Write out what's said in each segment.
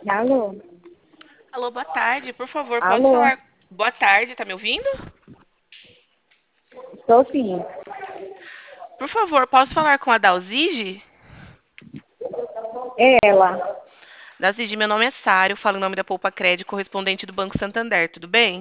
Alô? Alô, boa tarde. Por favor, posso Alô? falar. Boa tarde, tá me ouvindo? Estou sim. Por favor, posso falar com a Dalzige? Ela. Dalzige, meu nome é Sário, falo em nome da Poupa Crédito, correspondente do Banco Santander, tudo bem?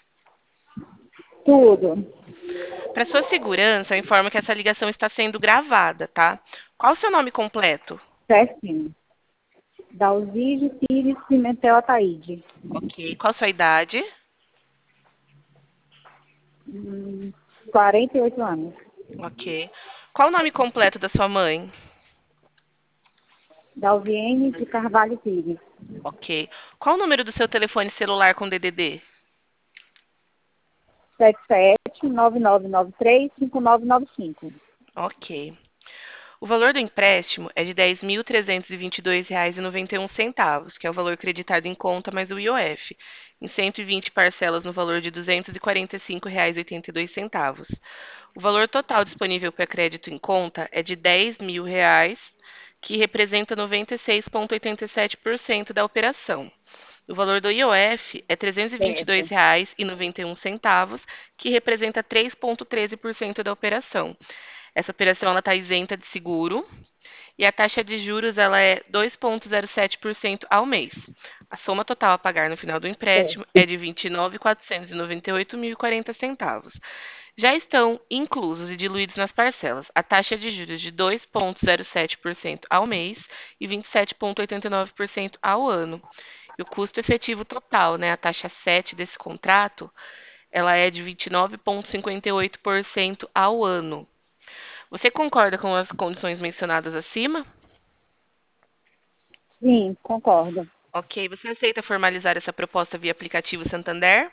Tudo. Para sua segurança, eu informo que essa ligação está sendo gravada, tá? Qual o seu nome completo? Certinho. Dalzige Pires Pimentel Ataíde. Ok. Qual a sua idade? 48 anos. Ok. Qual o nome completo da sua mãe? Dalviene de Carvalho Pires. Ok. Qual o número do seu telefone celular com DDD? 77-9993-5995. Ok. O valor do empréstimo é de R$ 10.322,91, que é o valor creditado em conta mais o IOF, em 120 parcelas no valor de R$ 245,82. O valor total disponível para crédito em conta é de R$ 10.000, que representa 96,87% da operação. O valor do IOF é R$ trezentos e vinte e dois Certo. reais e noventa e um centavos, que representa 3,13% da operação. Essa operação está isenta de seguro e a taxa de juros ela é 2,07% ao mês. A soma total a pagar no final do empréstimo Certo. é de R$ 29.498,40. Já estão inclusos e diluídos nas parcelas a taxa de juros de 2,07% ao mês e 27,89% ao ano. E o custo efetivo total, né, a taxa 7 desse contrato, ela é de 29,58% ao ano. Você concorda com as condições mencionadas acima? Sim, concordo. Ok. Você aceita formalizar essa proposta via aplicativo Santander?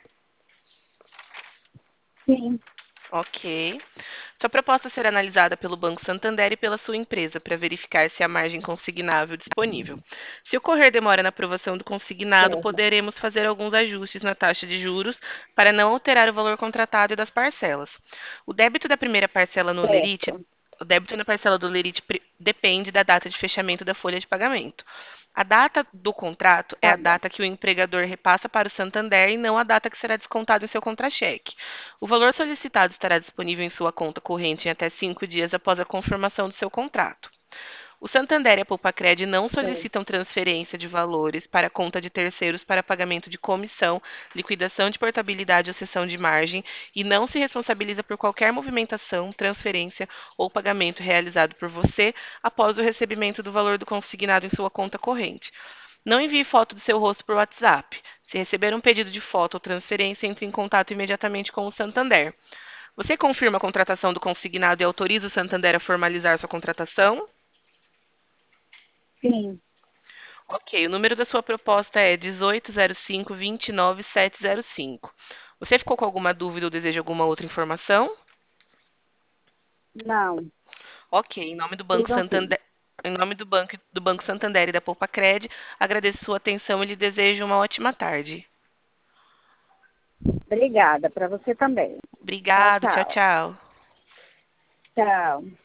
Sim. Ok. Sua proposta será analisada pelo Banco Santander e pela sua empresa para verificar se há margem consignável disponível. Se ocorrer demora na aprovação do consignado, Certo. poderemos fazer alguns ajustes na taxa de juros para não alterar o valor contratado e das parcelas. O débito da primeira parcela no Lerite, Certo. o débito na parcela do Lerite depende da data de fechamento da folha de pagamento. A data do contrato é Tá a bom. data que o empregador repassa para o Santander e não a data que será descontado em seu contra-cheque. O valor solicitado estará disponível em sua conta corrente em até 5 dias após a confirmação do seu contrato. O Santander e a Poupacred não Certo. solicitam transferência de valores para a conta de terceiros para pagamento de comissão, liquidação de portabilidade ou cessão de margem e não se responsabiliza por qualquer movimentação, transferência ou pagamento realizado por você após o recebimento do valor do consignado em sua conta corrente. Não envie foto do seu rosto por WhatsApp. Se receber um pedido de foto ou transferência, entre em contato imediatamente com o Santander. Você confirma a contratação do consignado e autoriza o Santander a formalizar sua contratação? Sim. Ok, o número da sua proposta é 1805-29705. Você ficou com alguma dúvida ou deseja alguma outra informação? Não. Ok, em nome do Banco Tudo ok. Santander, do Banco Santander e da Poupacred, agradeço sua atenção e lhe desejo uma ótima tarde. Obrigada. Para você também. Tchau, Obrigado, tchau, tchau. tchau. Tchau.